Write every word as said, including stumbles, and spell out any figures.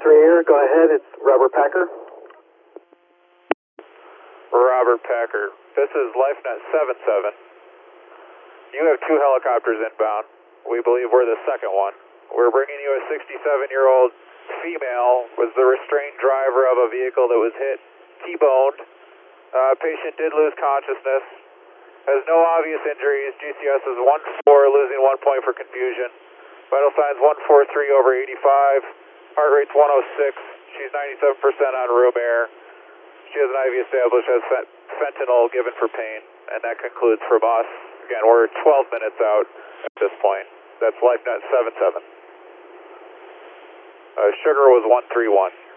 three air, go ahead, it's Robert Packer. Robert Packer, this is LifeNet seven seven. You have two helicopters inbound. We believe we're the second one. We're bringing you a sixty-seven-year-old female, was the restrained driver of a vehicle that was hit, T-boned. Uh, patient did lose consciousness, has no obvious injuries. G C S is one four, losing one point for confusion. Vital signs one forty-three over eighty-five. Heart rate's one oh six. She's ninety-seven percent on room air. She has an I V established, has fent fentanyl given for pain. And that concludes from us. Again, we're twelve minutes out at this point. That's LifeNet seven seven. Uh, sugar was one three one.